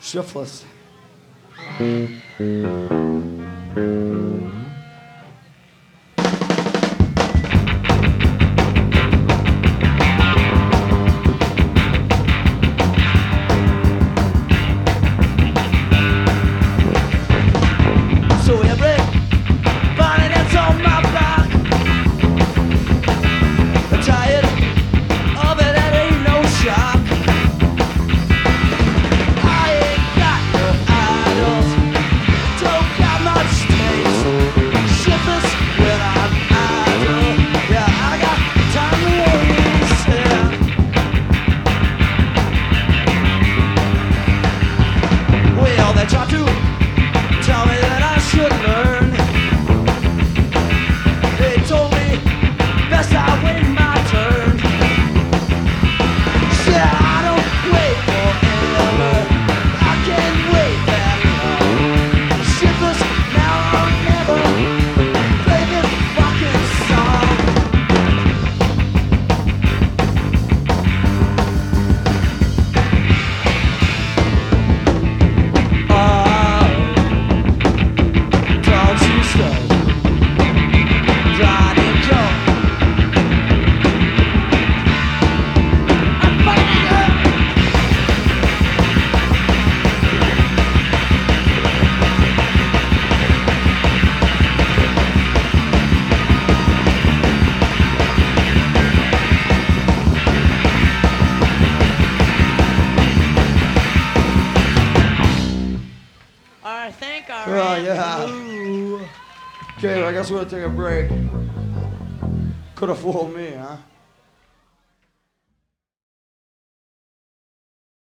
Shiftless. So everybody that's on my block, I'm tired of it, that ain't no shock. I ain't got no idols, don't got much taste. Shiftless when I'm idle, yeah, I got time to waste, yeah. Well, they try to tell me that I should learn. They told me best I wait my turn. Yeah, I don't wait forever, I can't wait that long. Shiftless now or never, play this fucking song. Don't you stop, Johnny Joe. I'm fighting her. Alright, thank our Oh, Aunt yeah. Lou. Okay, well, I guess we're gonna take a break. Could have fooled me, huh?